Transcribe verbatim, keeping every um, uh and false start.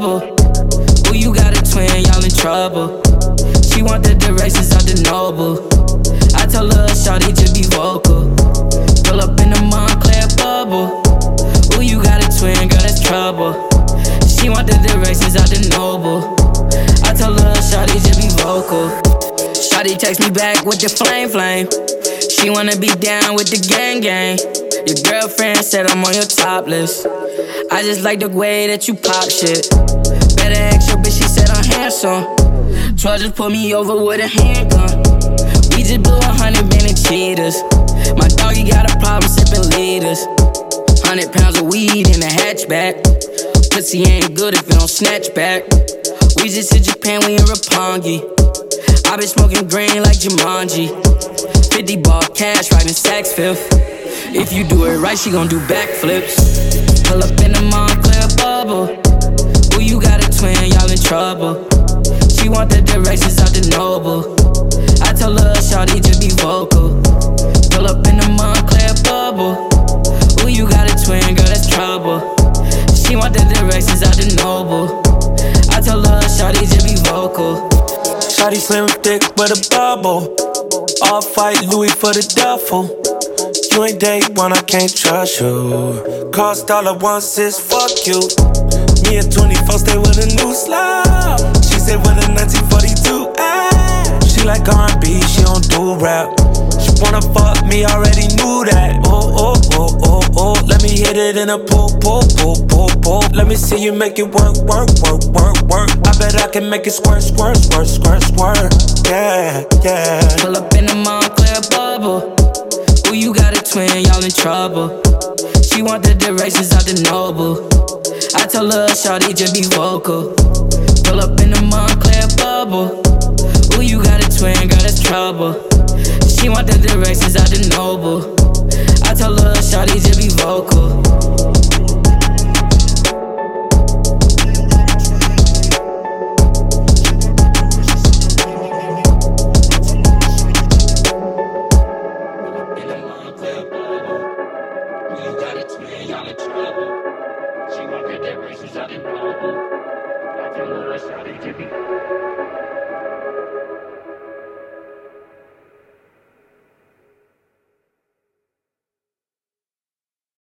trouble. Ooh, you got a twin, y'all in trouble. She want the directions out the Noble. I told her, shawty, just be vocal. Pull up in the Montclair bubble. Ooh, you got a twin, girl, that's trouble. She want the directions out the Noble. I told her, shawty, just be vocal. Shawty text me back with the flame flame. She wanna be down with the gang gang. Your girlfriend said I'm on your top list. I just like the way that you pop shit. Better ask your bitch, she said I'm handsome. Twelve just put me over with a handgun. We just blew a hundred been cheaters. My doggy got a problem sipping liters. Hundred pounds of weed in a hatchback. Pussy ain't good if it don't snatch back. We just hit Japan, we in Roppongi. I been smoking green like Jumanji. Fifty ball cash riding Saks Fifth. If you do it right, she gon' do backflips. Pull up in the Montclair bubble. Ooh, you got a twin, y'all in trouble. She want the directions out the Noble. I told her, shawty, just be vocal. Pull up in the Montclair bubble. Ooh, you got a twin, girl, that's trouble. She want the directions out the Noble. I told her, shawty, just be vocal. Shawty slim thick with a bubble. Off-white Louis for the duffel. You ain't day one, I can't trust you. Cost all at once is fuck you. Me at twenty-four, stay with a new slide. She said with a nineteen forty-two, ah. She like R and B, she don't do rap. She wanna fuck me, already knew that. Oh, oh, oh, oh, oh. Let me hit it in a pool, pool, pool, pool, pool. Let me see you make it work, work, work, work, work. I bet I can make it squirt, squirt, squirt, squirt, squirt. Yeah, yeah. Pull up in the Montclair bubble. Ooh, you got a twin, y'all in trouble. She want the directions out the Noble. I told her, shawty, just be vocal. Pull up in the Montclair bubble. Ooh, you got a twin, girl, that's trouble. She want the directions out the Noble. I told her, shawty, just be vocal. She want the directions out the Noble. I tell her, shawty, just be